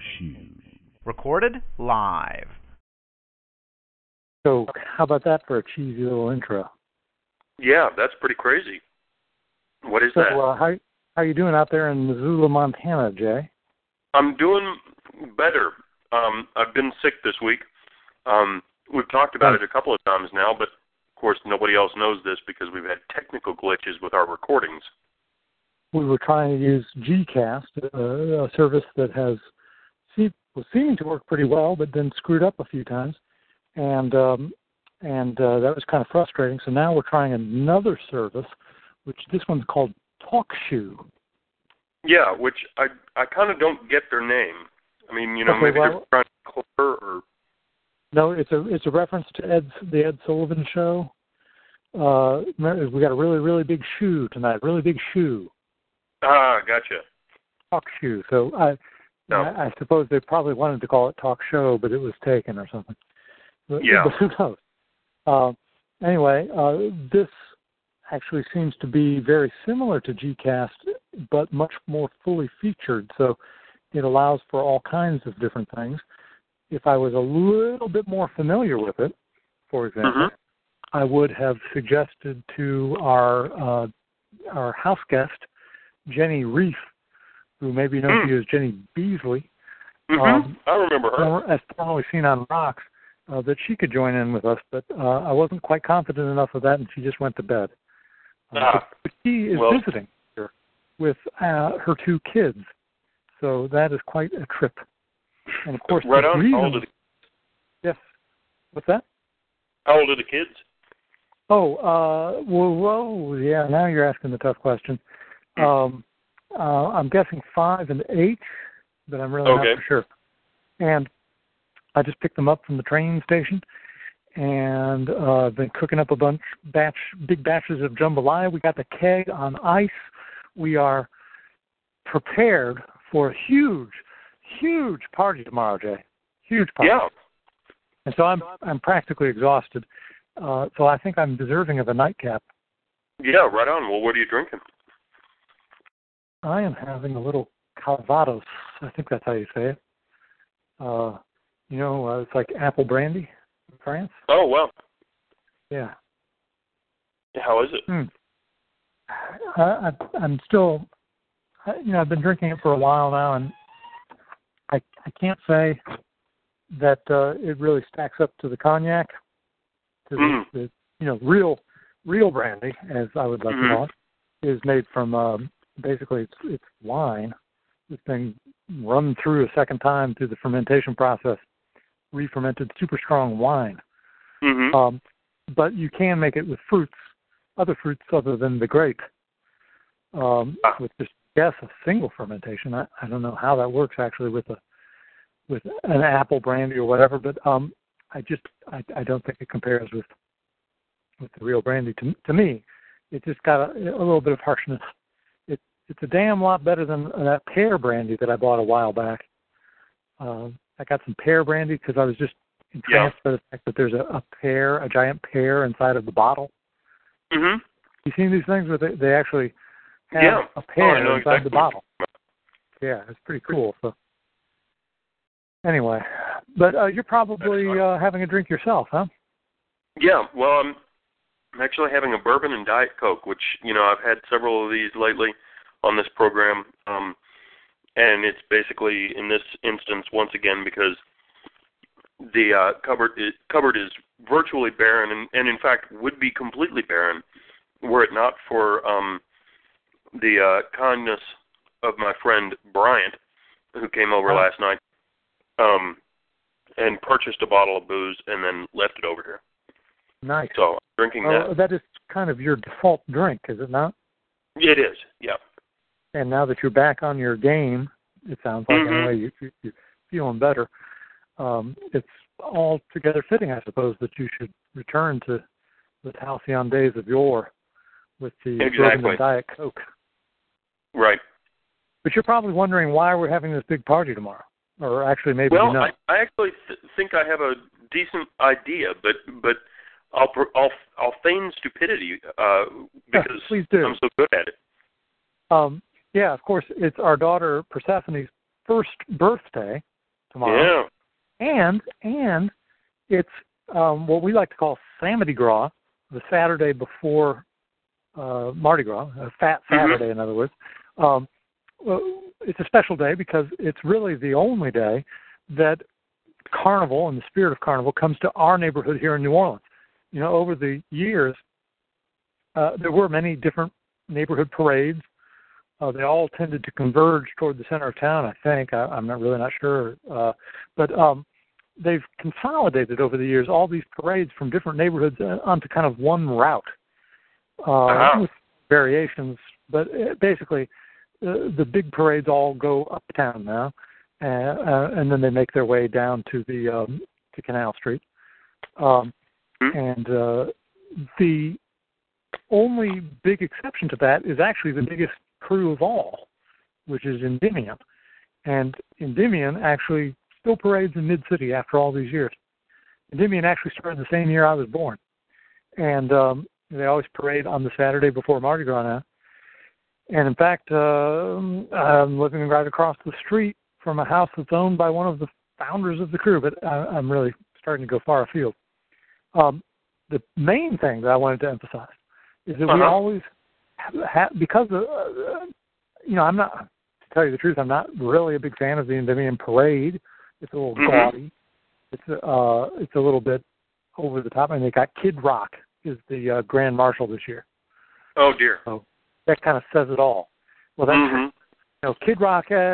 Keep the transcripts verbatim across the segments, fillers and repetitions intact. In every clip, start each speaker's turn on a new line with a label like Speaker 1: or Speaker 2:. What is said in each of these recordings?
Speaker 1: shoe. Recorded live.
Speaker 2: So how about that for a cheesy little intro?
Speaker 3: Yeah, that's pretty crazy. What is
Speaker 2: so,
Speaker 3: that?
Speaker 2: Uh, how how you doing out there in Missoula, Montana, Jay?
Speaker 3: I'm doing better. Um, I've been sick this week. Um, we've talked about it a couple of times now, but of course nobody else knows this because we've had technical glitches with our recordings.
Speaker 2: We were trying to use Gcast, uh, a service that has see, was seeming to work pretty well, but then screwed up a few times, and um, and uh, that was kind of frustrating. So now we're trying another service, which this one's called TalkShoe.
Speaker 3: Yeah, which I I kind of don't get their name. I mean, you know,
Speaker 2: okay,
Speaker 3: maybe
Speaker 2: well,
Speaker 3: they're trying to clever or.
Speaker 2: No, it's a it's a reference to Ed's the Ed Sullivan Show. Uh, we got a really really big shoe tonight. Really big shoe.
Speaker 3: Ah, gotcha.
Speaker 2: Talk shoe. So I,
Speaker 3: no.
Speaker 2: I, I suppose they probably wanted to call it Talk Show, but it was taken or something. But,
Speaker 3: yeah.
Speaker 2: But who knows? Uh, anyway, uh, this actually seems to be very similar to Gcast, but much more fully featured. So it allows for all kinds of different things. If I was a little bit more familiar with it, for example,
Speaker 3: mm-hmm.
Speaker 2: I would have suggested to our uh, our house guest, Jenny Reef, who maybe knows
Speaker 3: mm.
Speaker 2: you as Jenny Beasley.
Speaker 3: Mm-hmm.
Speaker 2: Um,
Speaker 3: I remember her.
Speaker 2: As formerly seen on Rocks, uh, that she could join in with us, but uh, I wasn't quite confident enough of that, and she just went to bed. Uh,
Speaker 3: ah,
Speaker 2: but she is
Speaker 3: well.
Speaker 2: visiting here with uh, her two kids, so that is quite a trip. And of course,
Speaker 3: right
Speaker 2: the
Speaker 3: on.
Speaker 2: reason,
Speaker 3: How old are the
Speaker 2: yes. What's that?
Speaker 3: How old are the kids?
Speaker 2: Oh, uh, whoa, whoa, yeah. Now you're asking the tough question. Um, uh, I'm guessing five and eight, but I'm really
Speaker 3: okay.
Speaker 2: not for sure. And I just picked them up from the train station, and uh, I've been cooking up a bunch, batch, big batches of jambalaya. We got the keg on ice. We are prepared for a huge, huge party tomorrow, Jay. Huge party.
Speaker 3: Yeah.
Speaker 2: And so I'm I'm practically exhausted. Uh, so I think I'm deserving of a nightcap.
Speaker 3: Yeah, right on. Well, what are you drinking?
Speaker 2: I am having a little Calvados. I think that's how you say it. Uh, you know, uh, it's like apple brandy in France.
Speaker 3: Oh, wow.
Speaker 2: Yeah.
Speaker 3: How is it?
Speaker 2: Hmm. I, I, I'm still, I, you know, I've been drinking it for a while now, and I I can't say that uh, it really stacks up to the cognac, to
Speaker 3: mm.
Speaker 2: the, the, you know, real real brandy, as I would like
Speaker 3: mm-hmm.
Speaker 2: to call it, is made from, um, basically it's, it's wine. This thing run through a second time through the fermentation process, re-fermented super strong wine.
Speaker 3: Mm-hmm.
Speaker 2: Um, but you can make it with fruits, other fruits other than the grape, um,
Speaker 3: ah.
Speaker 2: with just, yes, a single fermentation. I, I don't know how that works actually with a with an apple brandy or whatever, but um, I just I, I don't think it compares with with the real brandy. To to me, it just got a, a little bit of harshness. It it's a damn lot better than that pear brandy that I bought a while back. Uh, I got some pear brandy because I was just entranced
Speaker 3: yeah.
Speaker 2: by the fact that there's a, a pear, a giant pear inside of the bottle.
Speaker 3: Mm-hmm.
Speaker 2: You seen these things where they, they actually have
Speaker 3: yeah.
Speaker 2: a pear
Speaker 3: oh,
Speaker 2: inside
Speaker 3: exactly.
Speaker 2: the bottle? Yeah, it's pretty cool. So anyway, but uh, you're probably uh, having a drink yourself, huh?
Speaker 3: Yeah, well, I'm, I'm actually having a bourbon and Diet Coke, which, you know, I've had several of these lately on this program, um, and it's basically, in this instance, once again, because the uh, cupboard, is, cupboard is virtually barren, and, and in fact would be completely barren were it not for um, the uh, kindness of my friend Bryant, who came over
Speaker 2: oh.
Speaker 3: last night, um, and purchased a bottle of booze and then left it over here.
Speaker 2: Nice.
Speaker 3: So I'm drinking
Speaker 2: well,
Speaker 3: that.
Speaker 2: That is kind of your default drink, is it not?
Speaker 3: It is, yeah.
Speaker 2: And now that you're back on your game, it sounds like
Speaker 3: mm-hmm.
Speaker 2: anyway you, you, you're feeling better. Um, it's altogether fitting, I suppose, that you should return to the halcyon days of yore with the
Speaker 3: exactly.
Speaker 2: bourbon and Diet Coke.
Speaker 3: Right.
Speaker 2: But you're probably wondering why we're having this big party tomorrow. Or actually, maybe
Speaker 3: well,
Speaker 2: you know.
Speaker 3: I, I actually th- think I have a decent idea, but but I'll I'll, I'll feign stupidity uh, because
Speaker 2: yeah, please do.
Speaker 3: I'm so good at it.
Speaker 2: Um, yeah, of course, it's our daughter Persephone's first birthday, tomorrow.
Speaker 3: Yeah.
Speaker 2: And and it's um, what we like to call Samedi Gras, the Saturday before uh, Mardi Gras, a Fat Saturday, mm-hmm. in other words. Um, well, it's a special day because it's really the only day that Carnival and the spirit of Carnival comes to our neighborhood here in New Orleans. You know, over the years, uh, there were many different neighborhood parades. Uh, they all tended to converge toward the center of town, I think. I, I'm not really not sure. Uh, but um, they've consolidated over the years all these parades from different neighborhoods onto kind of one route uh, uh-huh. with variations. But basically, uh, the big parades all go uptown now, uh, uh, and then they make their way down to the um, to Canal Street. Um, mm-hmm. And uh, the only big exception to that is actually the biggest crew of all, which is Endymion. And Endymion actually still parades in Mid-City after all these years. Endymion actually started the same year I was born. And um, they always parade on the Saturday before Mardi Gras now. And in fact, uh, I'm living right across the street from a house that's owned by one of the founders of the crew, but I, I'm really starting to go far afield. Um, the main thing that I wanted to emphasize is that uh-huh. we always have, because, of, uh, you know, I'm not, to tell you the truth, I'm not really a big fan of the Endymion parade. It's a little mm-hmm. gaudy. It's, uh, it's a little bit over the top. And they got Kid Rock is the uh, Grand Marshal this year.
Speaker 3: Oh, dear.
Speaker 2: So that kind of says it all. Well, that's,
Speaker 3: mm-hmm.
Speaker 2: you know, Kid Rock, uh,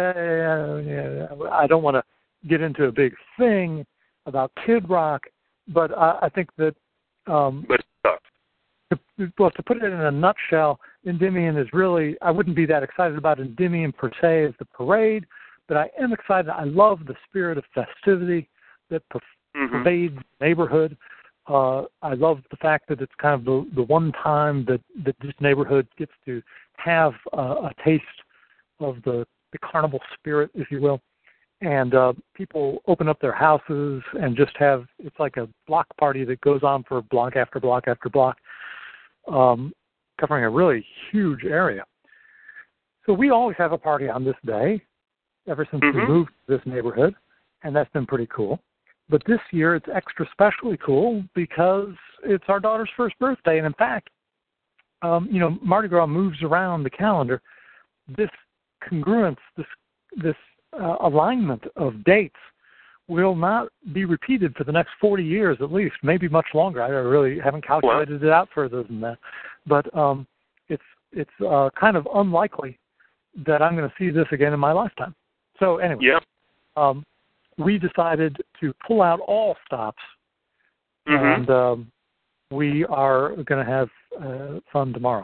Speaker 2: uh, I don't want to get into a big thing about Kid Rock, but I, I think that, um,
Speaker 3: but
Speaker 2: to, well, to put it in a nutshell, Endymion is really, I wouldn't be that excited about Endymion per se as the parade, but I am excited. I love the spirit of festivity that per- mm-hmm. pervades the neighborhood. Uh, I love the fact that it's kind of the, the one time that, that this neighborhood gets to have uh, a taste of the, the carnival spirit, if you will. And uh, people open up their houses and just have, it's like a block party that goes on for block after block after block, um, covering a really huge area. So we always have a party on this day ever since mm-hmm. we moved to this neighborhood, and that's been pretty cool. But this year it's extra specially cool because it's our daughter's first birthday. And in fact, um, you know, Mardi Gras moves around the calendar. This congruence, this this uh, alignment of dates will not be repeated for the next forty years at least, maybe much longer. I really haven't calculated it out further than that. But um, it's it's uh, kind of unlikely that I'm going to see this again in my lifetime. So anyway,
Speaker 3: yeah.
Speaker 2: um, we decided to pull out all stops,
Speaker 3: mm-hmm.
Speaker 2: and um, we are going to have uh, fun tomorrow.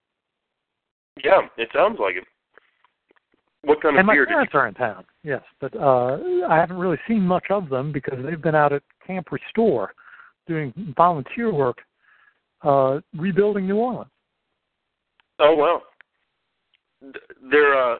Speaker 3: Yeah, it sounds like it. What kind of
Speaker 2: and my
Speaker 3: beer
Speaker 2: parents
Speaker 3: did you...
Speaker 2: are in town, yes, but uh, I haven't really seen much of them because they've been out at Camp Restore doing volunteer work, uh, rebuilding New Orleans.
Speaker 3: Oh, wow. They're, uh,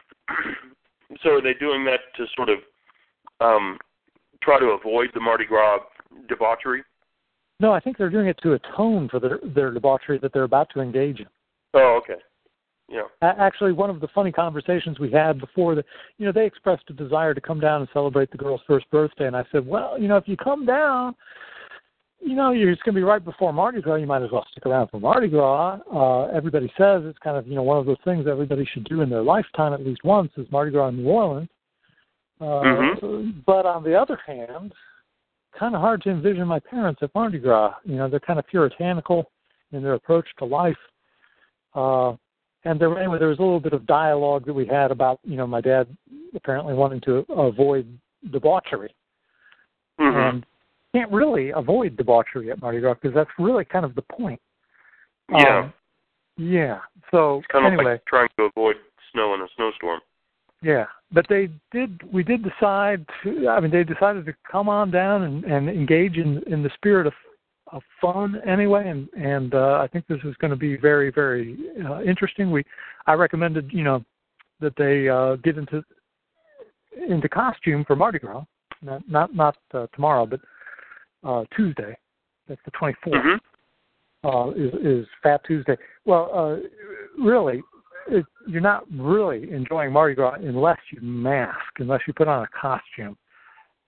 Speaker 3: so are they doing that to sort of um, try to avoid the Mardi Gras debauchery?
Speaker 2: No, I think they're doing it to atone for their, their debauchery that they're about to engage in.
Speaker 3: Oh, okay. Yeah.
Speaker 2: Actually, one of the funny conversations we had before, the, you know, they expressed a desire to come down and celebrate the girl's first birthday, and I said, well, you know, if you come down, you know, you're, it's going to be right before Mardi Gras. You might as well stick around for Mardi Gras. Uh, everybody says it's kind of, you know, one of those things everybody should do in their lifetime at least once is Mardi Gras in New Orleans. Uh, mm-hmm. But on the other hand, kind of hard to envision my parents at Mardi Gras. You know, they're kind of puritanical in their approach to life. Uh, and there, anyway, there was a little bit of dialogue that we had about, you know, my dad apparently wanting to avoid debauchery.
Speaker 3: Mm-hmm.
Speaker 2: And can't really avoid debauchery at Mardi Gras because that's really kind of the point.
Speaker 3: Yeah.
Speaker 2: Um, yeah. So
Speaker 3: it's kind of
Speaker 2: anyway,
Speaker 3: like trying to avoid snow in a snowstorm.
Speaker 2: Yeah, but they did. We did decide to. I mean, they decided to come on down and, and engage in, in the spirit of of fun anyway. And and uh, I think this is going to be very very uh, interesting. We I recommended you know that they uh, get into into costume for Mardi Gras. Not not not uh, tomorrow, but uh, Tuesday. That's the twenty-fourth.
Speaker 3: Mm-hmm.
Speaker 2: Uh, is is Fat Tuesday. Well, uh, really. It, you're not really enjoying Mardi Gras unless you mask, unless you put on a costume.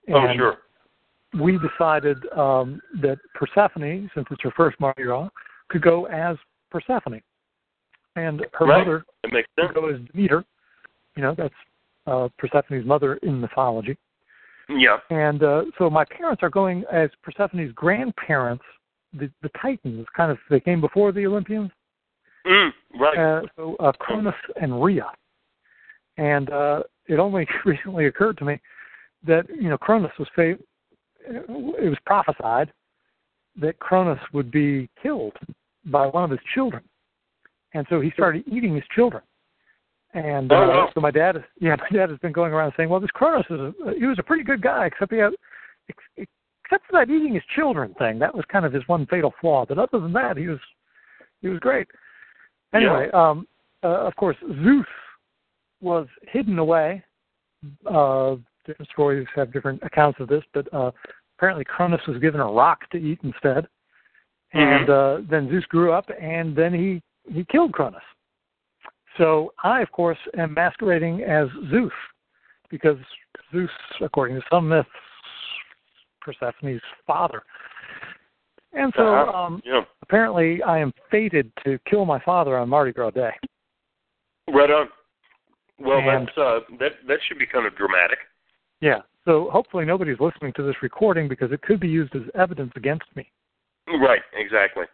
Speaker 2: And
Speaker 3: oh, sure.
Speaker 2: we decided um, that Persephone, since it's her first Mardi Gras, could go as Persephone. And her
Speaker 3: right.
Speaker 2: mother
Speaker 3: it makes sense.
Speaker 2: could go as Demeter. You know, that's uh, Persephone's mother in mythology.
Speaker 3: Yeah.
Speaker 2: And uh, so my parents are going as Persephone's grandparents, the, the Titans, kind of, they came before the Olympians.
Speaker 3: Mm, right.
Speaker 2: Uh, so uh, Cronus and Rhea. And uh, it only recently occurred to me that, you know, Cronus was, fa- it was prophesied that Cronus would be killed by one of his children. And so he started eating his children. And uh,
Speaker 3: oh, wow.
Speaker 2: so my dad, is, yeah, my dad has been going around saying, well, this Cronus is, a, he was a pretty good guy, except he had, except for that eating his children thing. That was kind of his one fatal flaw. But other than that, he was, he was great. Anyway,
Speaker 3: yeah.
Speaker 2: um, uh, of course, Zeus was hidden away. Uh, different stories have different accounts of this, but uh, apparently Cronus was given a rock to eat instead.
Speaker 3: Mm-hmm.
Speaker 2: And uh, then Zeus grew up, and then he, he killed Cronus. So I, of course, am masquerading as Zeus, because Zeus, according to some myths, Persephone's father. And so
Speaker 3: uh-huh.
Speaker 2: um,
Speaker 3: yeah.
Speaker 2: apparently I am fated to kill my father on Mardi Gras Day.
Speaker 3: Right on. Well,
Speaker 2: and,
Speaker 3: that's uh, that that should be kind of dramatic.
Speaker 2: Yeah. So hopefully nobody's listening to this recording, because it could be used as evidence against me.
Speaker 3: Right. Exactly.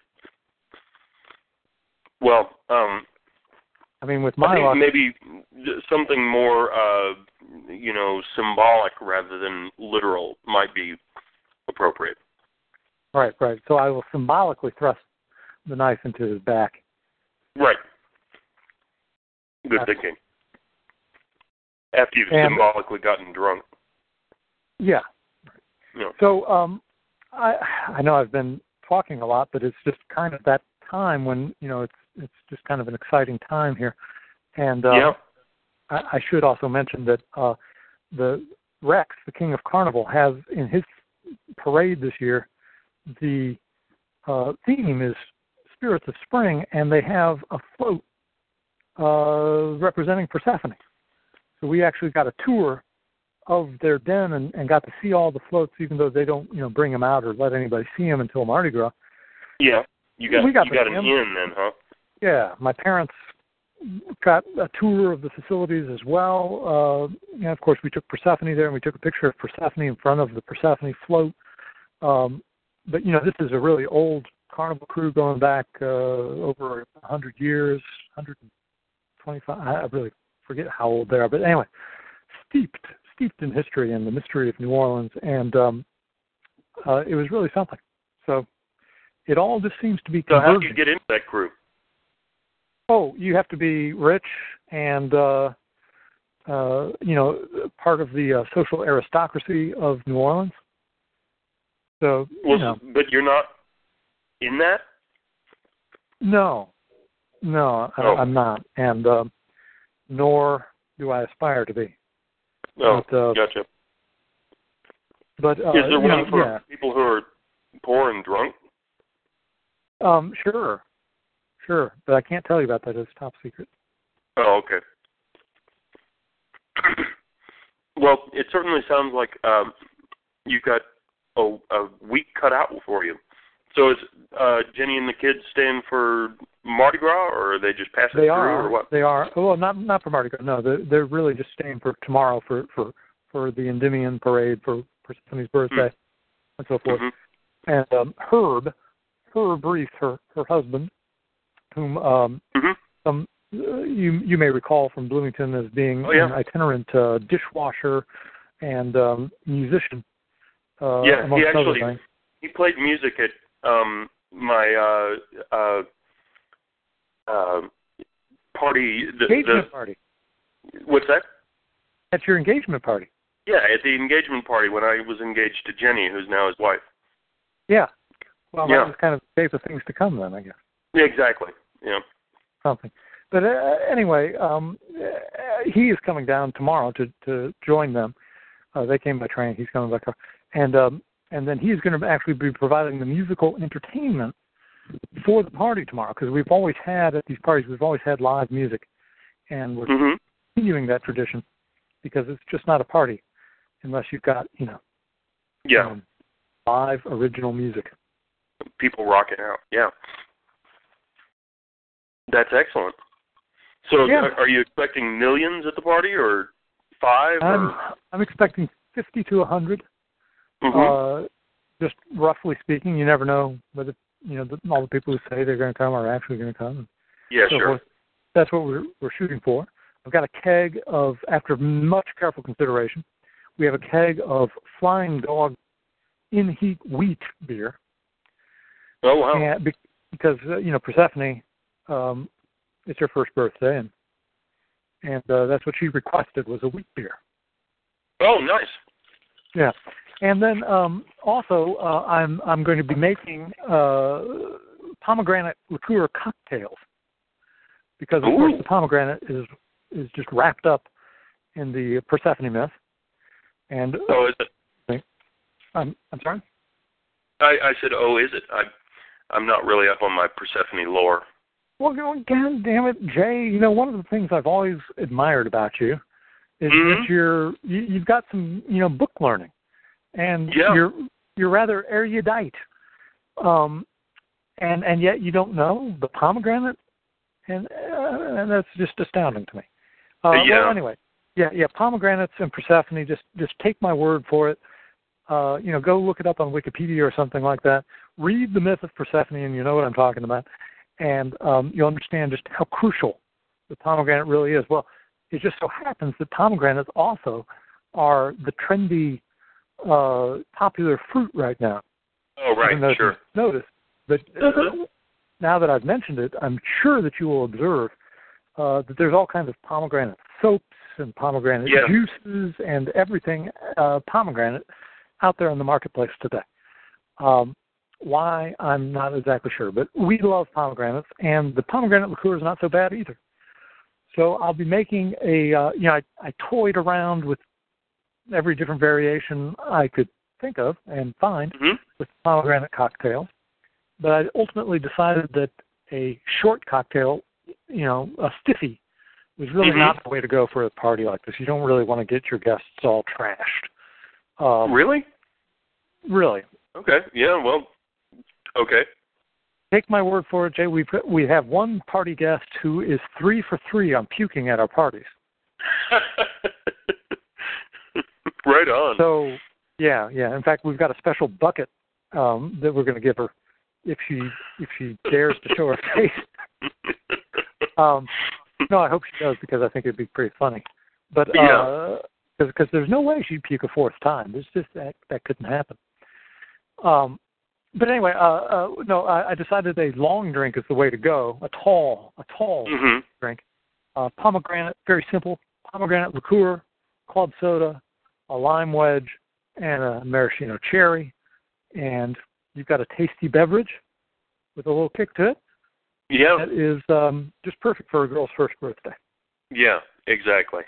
Speaker 3: Well, um,
Speaker 2: I mean, with my
Speaker 3: I think
Speaker 2: luck,
Speaker 3: maybe something more, uh, you know, symbolic rather than literal might be appropriate.
Speaker 2: Right, right. So I will symbolically thrust the knife into his back.
Speaker 3: Right. Good
Speaker 2: Uh,
Speaker 3: thinking. After you've
Speaker 2: and,
Speaker 3: symbolically gotten drunk.
Speaker 2: Yeah.
Speaker 3: Yeah.
Speaker 2: So um, I I know I've been talking a lot, but it's just kind of that time when, you know, it's it's just kind of an exciting time here. And uh,
Speaker 3: yeah.
Speaker 2: I, I should also mention that uh, the Rex, the King of Carnival, has in his parade this year, the uh, theme is Spirits of Spring, and they have a float uh, representing Persephone. So we actually got a tour of their den and, and got to see all the floats, even though they don't, you know, bring them out or let anybody see them until Mardi Gras.
Speaker 3: Yeah, you got,
Speaker 2: we got,
Speaker 3: you got an
Speaker 2: in
Speaker 3: then, huh?
Speaker 2: Yeah, my parents got a tour of the facilities as well. Uh, and of course, we took Persephone there, and we took a picture of Persephone in front of the Persephone float. Um, but, you know, this is a really old carnival crew going back uh, over one hundred years, one hundred twenty-five. I really forget how old they are. But anyway, steeped, steeped in history and the mystery of New Orleans. And um, uh, it was really something. So it all just seems to be
Speaker 3: converging. So how do you
Speaker 2: converging.
Speaker 3: get into that crew?
Speaker 2: Oh, you have to be rich and, uh, uh, you know, part of the uh, social aristocracy of New Orleans. So,
Speaker 3: well,
Speaker 2: you know.
Speaker 3: But you're not in that?
Speaker 2: No. No, I,
Speaker 3: oh.
Speaker 2: I'm not. And um, nor do I aspire to be.
Speaker 3: Oh,
Speaker 2: but, uh,
Speaker 3: gotcha.
Speaker 2: But, uh,
Speaker 3: Is there
Speaker 2: you
Speaker 3: one
Speaker 2: know,
Speaker 3: for
Speaker 2: yeah.
Speaker 3: people who are poor and drunk?
Speaker 2: Um, sure. Sure. But I can't tell you about that. It's top secret.
Speaker 3: Oh, okay. Well, it certainly sounds like um, you've got a, a week cut out for you. So is uh, Jenny and the kids staying for Mardi Gras, or are they just passing
Speaker 2: they
Speaker 3: through,
Speaker 2: are,
Speaker 3: or what?
Speaker 2: They are. Well, not not for Mardi Gras. No, they're, they're really just staying for tomorrow for, for, for the Endymion parade for Persephone's birthday mm. and so forth.
Speaker 3: Mm-hmm.
Speaker 2: And um, Herb, Herb Reese, her, her husband, whom um,
Speaker 3: mm-hmm.
Speaker 2: some uh, you you may recall from Bloomington as being
Speaker 3: oh, yeah.
Speaker 2: an itinerant uh, dishwasher and um, musician. Uh,
Speaker 3: yeah, he actually
Speaker 2: things.
Speaker 3: he played music at um, my uh, uh, uh, party. The,
Speaker 2: engagement
Speaker 3: the,
Speaker 2: party.
Speaker 3: What's that?
Speaker 2: At your engagement party.
Speaker 3: Yeah, at the engagement party when I was engaged to Jenny, who's now his wife.
Speaker 2: Yeah. Well,
Speaker 3: yeah.
Speaker 2: that was kind of the shape of things to come then, I guess.
Speaker 3: Yeah, exactly. Yeah.
Speaker 2: Something. But uh, anyway, um, uh, he is coming down tomorrow to, to join them. Uh, they came by train. He's coming by car. And, um, and then he's going to actually be providing the musical entertainment for the party tomorrow, because we've always had, at these parties, we've always had live music. And we're
Speaker 3: mm-hmm.
Speaker 2: continuing that tradition, because it's just not a party unless you've got, you know,
Speaker 3: Yeah.
Speaker 2: Um, live original music.
Speaker 3: People rocking out. Yeah. That's excellent. So,
Speaker 2: Yeah.
Speaker 3: are you expecting millions at the party, or five?
Speaker 2: I'm
Speaker 3: Or?
Speaker 2: I'm expecting fifty to a hundred.
Speaker 3: Mm-hmm.
Speaker 2: Uh, just roughly speaking, you never know whether you know the, all the people who say they're going to come are actually going to come.
Speaker 3: Yeah,
Speaker 2: so
Speaker 3: sure.
Speaker 2: forth. That's what we're we're shooting for. I've got a keg of, after much careful consideration, we have a keg of Flying Dog in heat wheat beer.
Speaker 3: Oh wow!
Speaker 2: And be, because uh, you know Persephone, um, it's her first birthday, and and uh, that's what she requested was a wheat beer.
Speaker 3: Oh, nice.
Speaker 2: Yeah, and then um, also uh, I'm I'm going to be making uh, pomegranate liqueur cocktails because of
Speaker 3: Ooh.
Speaker 2: course the pomegranate is is just wrapped up in the Persephone myth. And
Speaker 3: oh, is it?
Speaker 2: I'm I'm sorry.
Speaker 3: I, I said, oh, is it? I I'm not really up on my Persephone lore.
Speaker 2: Well, God damn it, Jay! You know, one of the things I've always admired about you is
Speaker 3: Mm-hmm.
Speaker 2: that you're you, you've got some you know book learning, and
Speaker 3: Yeah.
Speaker 2: you're you're rather erudite, um, and and yet you don't know the pomegranate, and uh, and that's just astounding to me. Uh,
Speaker 3: Yeah.
Speaker 2: Well, anyway, yeah, yeah, pomegranates and Persephone. Just just take my word for it. Uh, you know, go look it up on Wikipedia or something like that. Read the myth of Persephone, and you know what I'm talking about. And um, you'll understand just how crucial the pomegranate really is. Well, it just so happens that pomegranates also are the trendy, uh, popular fruit right now.
Speaker 3: Oh, right,
Speaker 2: Even though
Speaker 3: sure.
Speaker 2: you notice, but
Speaker 3: Uh-huh.
Speaker 2: now that I've mentioned it, I'm sure that you will observe uh, that there's all kinds of pomegranate soaps and pomegranate
Speaker 3: Yeah.
Speaker 2: juices and everything uh, pomegranate out there in the marketplace today. Um, why, I'm not exactly sure, but we love pomegranates, and the pomegranate liqueur is not so bad either. So I'll be making a, uh, you know, I, I toyed around with every different variation I could think of and find
Speaker 3: Mm-hmm.
Speaker 2: with pomegranate cocktails, but I ultimately decided that a short cocktail, you know, a stiffy, was really
Speaker 3: Mm-hmm.
Speaker 2: not the way to go for a party like this. You don't really want to get your guests all trashed. Um,
Speaker 3: Really?
Speaker 2: Really.
Speaker 3: Okay. Yeah. Well. Okay.
Speaker 2: Take my word for it, Jay. We we have one party guest who is three for three on puking at our parties.
Speaker 3: Right on.
Speaker 2: So, yeah, yeah. In fact, we've got a special bucket um, that we're going to give her if she if she dares to show her face. Um, no, I hope she does because I think it'd be pretty funny. But
Speaker 3: Yeah.
Speaker 2: because uh, there's no way she'd puke a fourth time. There's just that that couldn't happen. Um, but anyway, uh, uh, no, I, I decided a long drink is the way to go. A tall, a tall
Speaker 3: Mm-hmm.
Speaker 2: drink. Uh, pomegranate, very simple. Pomegranate liqueur, club soda, a lime wedge, and a maraschino cherry. And you've got a tasty beverage with a little kick to it.
Speaker 3: Yeah.
Speaker 2: That is um, just perfect for a girl's first birthday.
Speaker 3: Yeah. Exactly.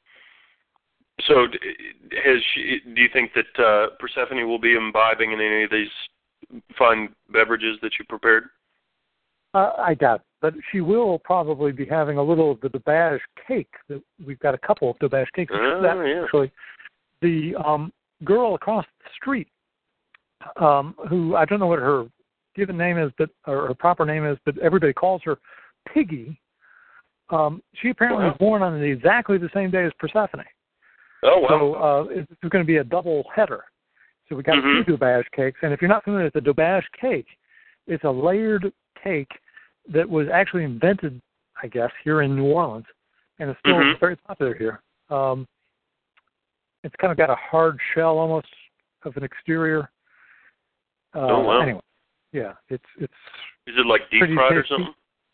Speaker 3: So, d- has she, do you think that uh, Persephone will be imbibing in any of these fine beverages that you prepared?
Speaker 2: Uh, I doubt, but she will probably be having a little of the DeBage cake. We've got a couple of DeBage cakes.
Speaker 3: Oh,
Speaker 2: that,
Speaker 3: yeah.
Speaker 2: Actually, the um, girl across the street, um, who I don't know what her given name is, but or her proper name is, but everybody calls her Piggy. Um, she apparently
Speaker 3: Wow.
Speaker 2: was born on exactly the same day as Persephone.
Speaker 3: Oh, wow.
Speaker 2: So uh, it's going to be a double header. So we got
Speaker 3: Mhm.
Speaker 2: two DeBage cakes, and if you're not familiar with the DeBage cake, it's a layered cake that was actually invented, I guess, here in New Orleans, and it's still
Speaker 3: Mhm.
Speaker 2: very popular here. Um, it's kind of got a hard shell almost of an exterior. Uh,
Speaker 3: Oh, wow.
Speaker 2: Anyway, yeah, it's it's
Speaker 3: Is it like deep
Speaker 2: pretty
Speaker 3: fried or
Speaker 2: tasty.
Speaker 3: something?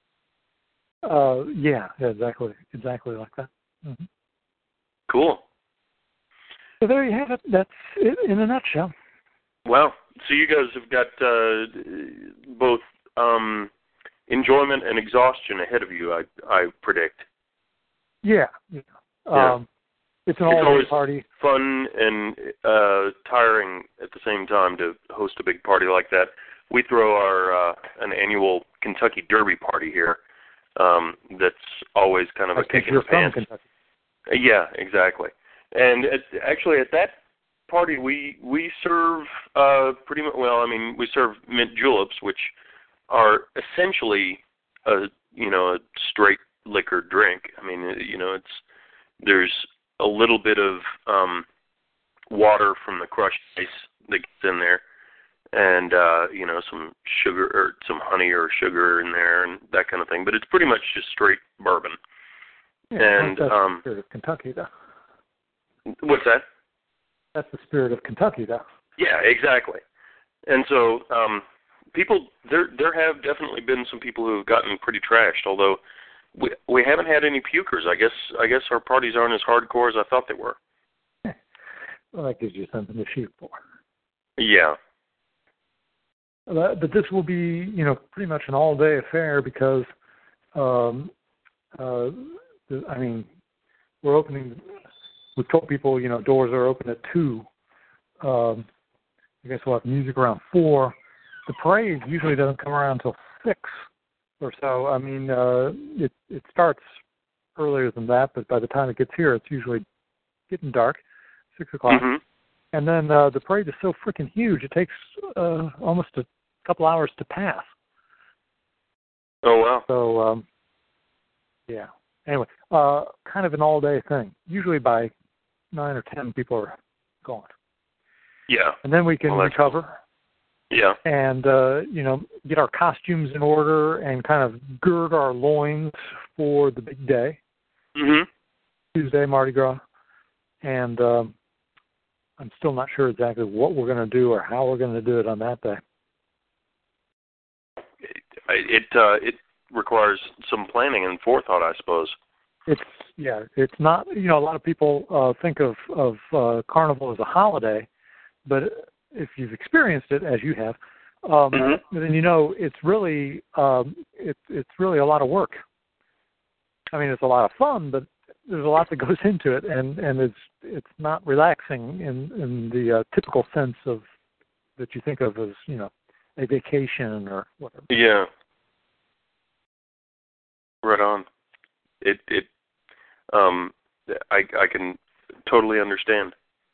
Speaker 2: uh, yeah, yeah, exactly, exactly like that. Mm-hmm.
Speaker 3: Cool.
Speaker 2: So there you have it. That's it in a nutshell.
Speaker 3: Wow. So you guys have got uh, both um, enjoyment and exhaustion ahead of you, I I predict.
Speaker 2: Yeah, yeah.
Speaker 3: Yeah.
Speaker 2: Um, it's an
Speaker 3: It's
Speaker 2: all-day
Speaker 3: always
Speaker 2: party.
Speaker 3: fun and uh, tiring at the same time to host a big party like that. We throw our uh, an annual Kentucky Derby party here. Um, that's always kind of
Speaker 2: I
Speaker 3: a
Speaker 2: think
Speaker 3: kick in
Speaker 2: you're
Speaker 3: the
Speaker 2: from
Speaker 3: pants.
Speaker 2: Kentucky.
Speaker 3: Yeah, exactly. And it, actually, at that party, we we serve uh, pretty much. Well, I mean, we serve mint juleps, which are essentially a you know a straight liquor drink. I mean, you know, it's there's a little bit of um, water from the crushed ice that gets in there, and uh, you know, some sugar or some honey or sugar in there, and that kind of thing. But it's pretty much just straight bourbon.
Speaker 2: Yeah,
Speaker 3: and
Speaker 2: that's
Speaker 3: um,
Speaker 2: the spirit of Kentucky, though.
Speaker 3: What's that?
Speaker 2: That's the spirit of Kentucky, though.
Speaker 3: Yeah, exactly. And so um, people, there there have definitely been some people who have gotten pretty trashed. Although we we haven't had any pukers. I guess I guess our parties aren't as hardcore as I thought they were.
Speaker 2: Well, that gives you something to shoot for.
Speaker 3: Yeah.
Speaker 2: Uh, but this will be, you know, pretty much an all-day affair because, um, uh, I mean, we're opening. We've told people, you know, doors are open at two. Um, I guess we'll have music around four. The parade usually doesn't come around until six or so. I mean, uh, it it starts earlier than that, but by the time it gets here, it's usually getting dark, six o'clock.
Speaker 3: Mm-hmm.
Speaker 2: And then uh, the parade is so freaking huge, it takes uh, almost a couple hours to pass.
Speaker 3: Oh, wow.
Speaker 2: So, um, yeah. Anyway, uh, kind of an all-day thing. Usually by nine or ten, people are gone.
Speaker 3: Yeah.
Speaker 2: And then we can
Speaker 3: well,
Speaker 2: recover.
Speaker 3: Cool. Yeah.
Speaker 2: And, uh, you know, get our costumes in order and kind of gird our loins for the big day.
Speaker 3: Mm-hmm.
Speaker 2: Tuesday, Mardi Gras. And um, I'm still not sure exactly what we're going to do or how we're going to do it on that day.
Speaker 3: It it, uh, it requires some planning and forethought, I suppose.
Speaker 2: It's, yeah, it's not, you know, a lot of people uh, think of, of uh, Carnival as a holiday, but if you've experienced it, as you have, um,
Speaker 3: mm-hmm.
Speaker 2: then you know it's really, um, it, it's really a lot of work. I mean, it's a lot of fun, but there's a lot that goes into it, and, and it's it's not relaxing in, in the uh, typical sense of that you think of as, you know, a vacation or whatever.
Speaker 3: Yeah. Right on. It it um I I can totally understand.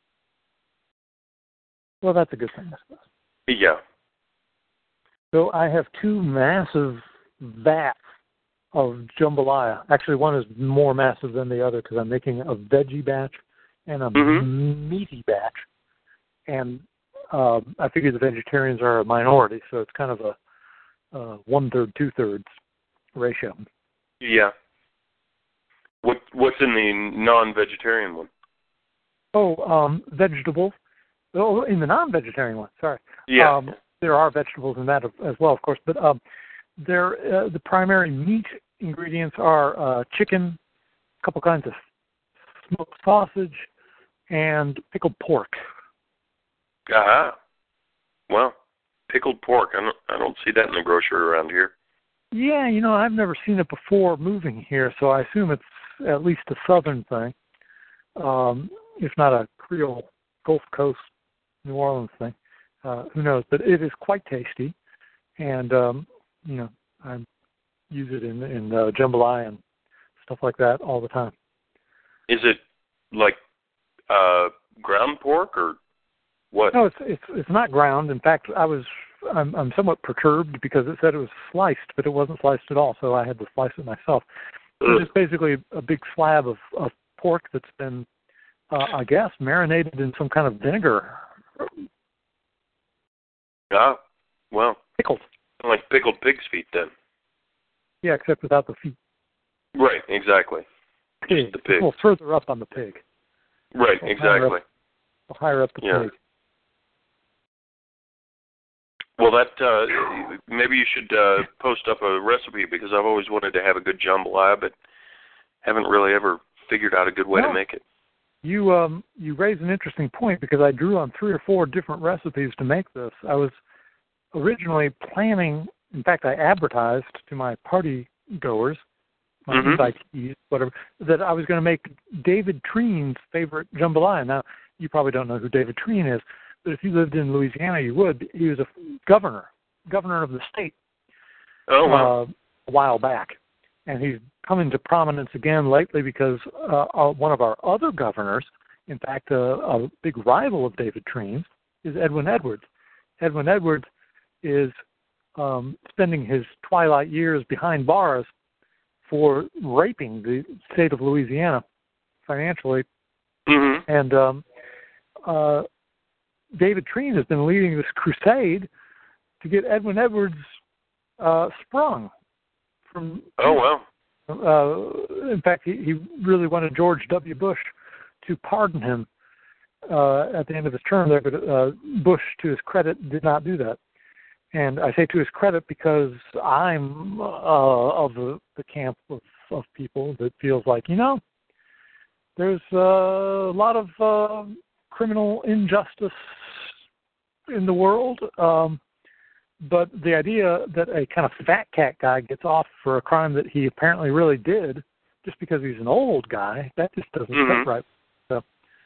Speaker 2: Well, that's a good thing, I suppose.
Speaker 3: Yeah.
Speaker 2: So I have two massive vats of jambalaya. Actually, one is more massive than the other because I'm making a veggie batch and a
Speaker 3: mm-hmm.
Speaker 2: meaty batch. And uh, I figure the vegetarians are a minority, so it's kind of a uh, one-third, two-thirds ratio.
Speaker 3: Yeah. What What's in the non-vegetarian one?
Speaker 2: Oh, um, vegetables. Oh, in the non-vegetarian one, sorry.
Speaker 3: Yeah.
Speaker 2: Um, there are vegetables in that as well, of course, but um, there uh, the primary meat ingredients are uh, chicken, a couple kinds of smoked sausage, and pickled pork.
Speaker 3: Ah. Well, pickled pork. I don't I don't see that in the grocery around here.
Speaker 2: Yeah, you know, I've never seen it before moving here, so I assume it's at least a southern thing, um, if not a Creole Gulf Coast New Orleans thing. Uh, who knows? But it is quite tasty, and um, you know, I use it in in uh, jambalaya and stuff like that all the time.
Speaker 3: Is it like uh, ground pork or what?
Speaker 2: No, it's it's it's not ground. In fact, I was I'm I'm somewhat perturbed because it said it was sliced, but it wasn't sliced at all. So I had to slice it myself. It's just basically a big slab of, of pork that's been, uh, I guess, marinated in some kind of vinegar.
Speaker 3: Ah, well,
Speaker 2: Pickled.
Speaker 3: like pickled pig's feet then.
Speaker 2: Yeah, except without the feet.
Speaker 3: Right, exactly.
Speaker 2: Pig.
Speaker 3: Just the pig.
Speaker 2: A little further up on the pig.
Speaker 3: Right,
Speaker 2: A little
Speaker 3: exactly.
Speaker 2: Higher up, a higher up the
Speaker 3: yeah.
Speaker 2: pig.
Speaker 3: Well, that uh, maybe you should uh, post up a recipe because I've always wanted to have a good jambalaya, but haven't really ever figured out a good way
Speaker 2: well,
Speaker 3: to make it.
Speaker 2: You um you raise an interesting point because I drew on three or four different recipes to make this. I was originally planning, in fact, I advertised to my party goers, my
Speaker 3: mm-hmm.
Speaker 2: invitees, whatever, that I was going to make David Treen's favorite jambalaya. Now, you probably don't know who David Treen is, but if you lived in Louisiana, you would. He was a governor, governor of the state
Speaker 3: oh, wow.
Speaker 2: uh, a while back. And he's come into prominence again lately because uh, uh, one of our other governors In fact, a, a big rival of David Treen's is Edwin Edwards. Edwin Edwards is um, spending his twilight years behind bars for raping the state of Louisiana financially.
Speaker 3: Mm-hmm.
Speaker 2: And um, uh, David Treen has been leading this crusade to get Edwin Edwards uh, sprung from.
Speaker 3: Oh, wow.
Speaker 2: Uh, in fact, he, he really wanted George W. Bush to pardon him uh, at the end of his term there, but uh, Bush, to his credit, did not do that. And I say to his credit because I'm uh, of the, the camp of, of people that feels like, you know, there's uh, a lot of uh, criminal injustice in the world, um, but the idea that a kind of fat cat guy gets off for a crime that he apparently really did just because he's an old guy, that just doesn't
Speaker 3: mm-hmm.
Speaker 2: fit right. So,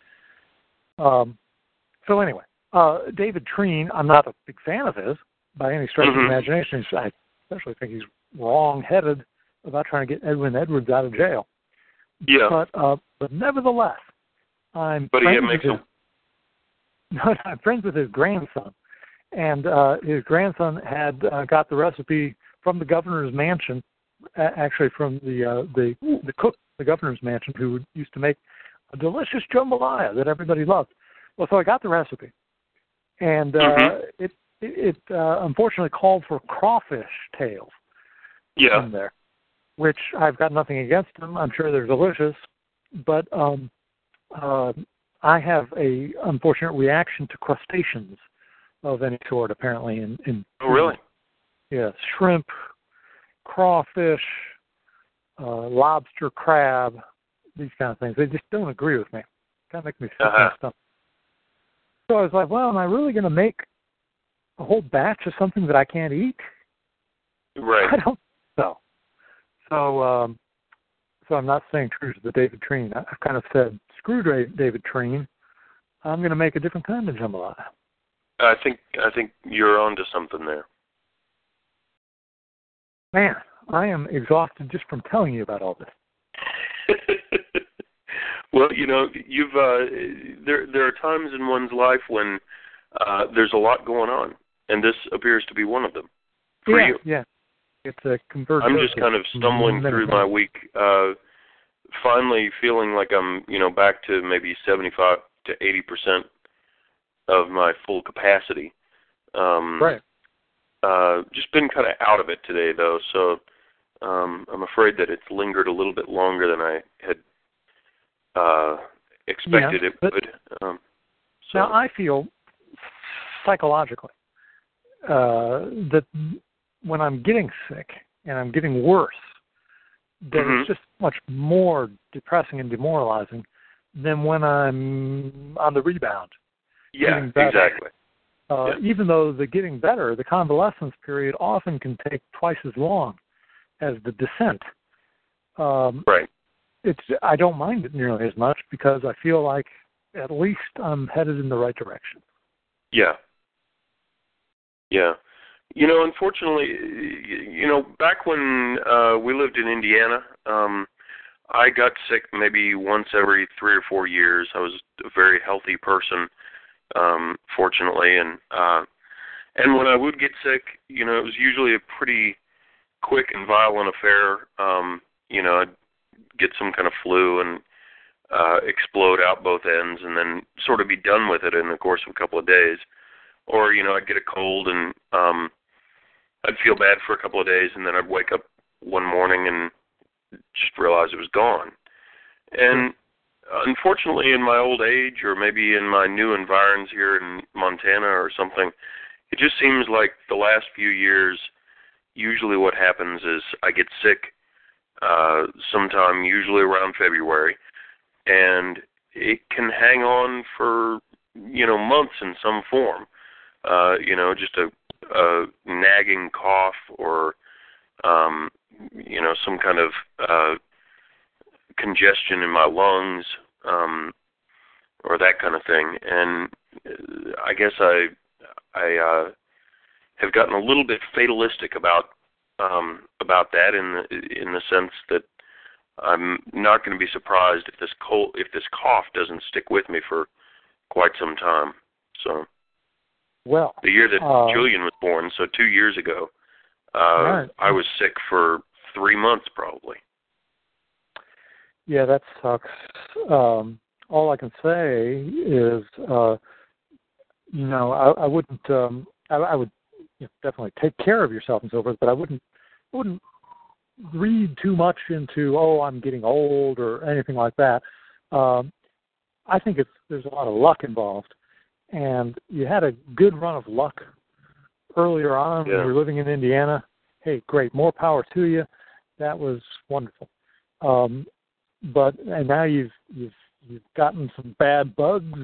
Speaker 2: um, so anyway, uh, David Treen, I'm not a big fan of his by any stretch
Speaker 3: mm-hmm.
Speaker 2: of the imagination. I especially think he's wrong-headed about trying to get Edwin Edwards out of jail.
Speaker 3: Yeah.
Speaker 2: But uh, but nevertheless, I'm
Speaker 3: but
Speaker 2: friends
Speaker 3: he makes
Speaker 2: with his, no, I'm friends with his grandson, and uh, his grandson had uh, got the recipe from the governor's mansion, actually from the uh, the the cook, the governor's mansion, who used to make a delicious jambalaya that everybody loved. Well, so I got the recipe, and uh,
Speaker 3: mm-hmm.
Speaker 2: it it, it uh, unfortunately called for crawfish tails
Speaker 3: yeah.
Speaker 2: in there, which I've got nothing against them. I'm sure they're delicious, but um, uh, I have a unfortunate reaction to crustaceans of any sort, apparently. In, in
Speaker 3: oh, really?
Speaker 2: Yeah, shrimp, crawfish, uh, lobster, crab, these kind of things. They just don't agree with me. Kind of make me sick
Speaker 3: uh-huh.
Speaker 2: and stuff. So I was like, well, am I really going to make a whole batch of something that I can't eat?
Speaker 3: Right.
Speaker 2: I don't know. So, um, so I'm not staying true to the David Treen. I've kind of said, screw David Treen. I'm going to make a different kind of jambalaya.
Speaker 3: I think I think you're onto something there.
Speaker 2: Man, I am exhausted just from telling you about all this.
Speaker 3: Well, you know, you've uh, there there are times in one's life when uh, there's a lot going on, and this appears to be one of them. For
Speaker 2: yeah,
Speaker 3: you,
Speaker 2: yeah. It's a converged.
Speaker 3: I'm just kind of stumbling through my week, uh, finally feeling like I'm, you know, back to maybe seventy-five to eighty percent of my full capacity. Um,
Speaker 2: right.
Speaker 3: Uh, just been kind of out of it today, though, so um, I'm afraid that it's lingered a little bit longer than I had uh, expected
Speaker 2: yeah,
Speaker 3: it
Speaker 2: but
Speaker 3: would. Um, so.
Speaker 2: Now, I feel psychologically uh, that when I'm getting sick and I'm getting worse, that
Speaker 3: mm-hmm.
Speaker 2: it's just much more depressing and demoralizing than when I'm on the rebound.
Speaker 3: Yeah, exactly.
Speaker 2: Uh,
Speaker 3: yeah.
Speaker 2: Even though the getting better, the convalescence period often can take twice as long as the descent. Um,
Speaker 3: right.
Speaker 2: It's I don't mind it nearly as much because I feel like at least I'm headed in the right direction.
Speaker 3: Yeah. Yeah. You know, unfortunately, you know, back when uh, we lived in Indiana, um, I got sick maybe once every three or four years. I was a very healthy person, um, fortunately, and uh, and when I would get sick, you know, it was usually a pretty quick and violent affair. Um, you know, I'd get some kind of flu and uh, explode out both ends, and then sort of be done with it in the course of a couple of days. Or, you know, I'd get a cold and um, I'd feel bad for a couple of days, and then I'd wake up one morning and just realize it was gone. And unfortunately, in my old age, or maybe in my new environs here in Montana or something, it just seems like the last few years, usually what happens is I get sick uh, sometime, usually around February, and it can hang on for, you know, months in some form. Uh, you know, just a, a nagging cough or, um, you know, some kind of uh, congestion in my lungs, um, or that kind of thing. And I guess I I uh, have gotten a little bit fatalistic about um, about that in the in the sense that I'm not going to be surprised if this cold, if this cough doesn't stick with me for quite some time. So,
Speaker 2: well,
Speaker 3: the year that
Speaker 2: uh,
Speaker 3: Julian was born, so two years ago, uh,
Speaker 2: right.
Speaker 3: I was sick for three months probably.
Speaker 2: Yeah, that sucks. Um, all I can say is, uh, you know, I, I wouldn't. Um, I, I would you know, definitely take care of yourself and so forth, but I wouldn't. Wouldn't read too much into, oh, I'm getting old or anything like that. Um, I think it's there's a lot of luck involved, and you had a good run of luck earlier on
Speaker 3: yeah.
Speaker 2: when you were living in Indiana. Hey, great, more power to you. That was wonderful. Um, but and now you've you've you've gotten some bad bugs.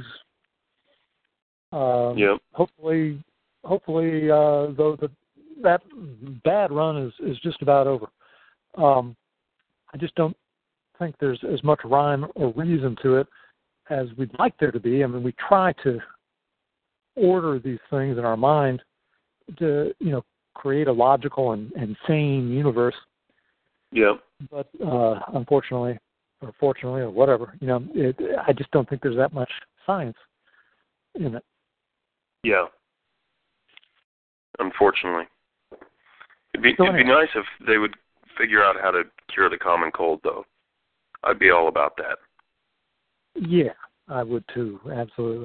Speaker 2: Um,
Speaker 3: yep.
Speaker 2: Hopefully, hopefully, uh, though the that bad run is is just about over. Um, I just don't think there's as much rhyme or reason to it as we'd like there to be. I mean, we try to order these things in our mind to, you know, create a logical and, and sane universe.
Speaker 3: Yeah.
Speaker 2: But uh, unfortunately, or fortunately, or whatever, you know, it, I just don't think there's that much science in it.
Speaker 3: Yeah. Unfortunately. It'd be,
Speaker 2: So
Speaker 3: it'd be
Speaker 2: anyway.
Speaker 3: nice if they would figure out how to cure the common cold, though. I'd be all about that.
Speaker 2: Yeah, I would too, absolutely.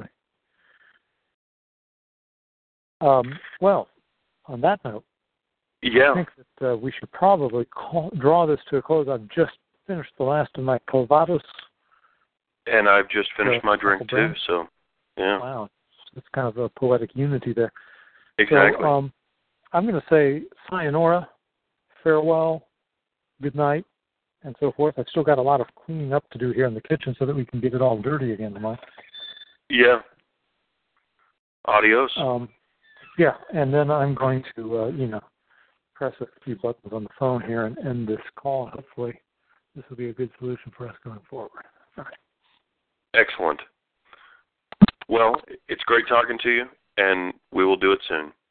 Speaker 2: Um, well, on that note,
Speaker 3: yeah.
Speaker 2: I think that uh, we should probably call, draw this to a close. I've just finished the last of my Calvados.
Speaker 3: And I've just finished
Speaker 2: uh,
Speaker 3: my drink, too, so, yeah.
Speaker 2: Wow, it's kind of a poetic unity there.
Speaker 3: Exactly.
Speaker 2: So, um, I'm going to say sayonara, farewell, good night, and so forth. I've still got a lot of cleaning up to do here in the kitchen so that we can get it all dirty again tomorrow.
Speaker 3: Yeah. Adios.
Speaker 2: Um, yeah, and then I'm going to, uh, you know, press a few buttons on the phone here and end this call. Hopefully this will be a good solution for us going forward. All right.
Speaker 3: Excellent. Well, it's great talking to you, and we will do it soon.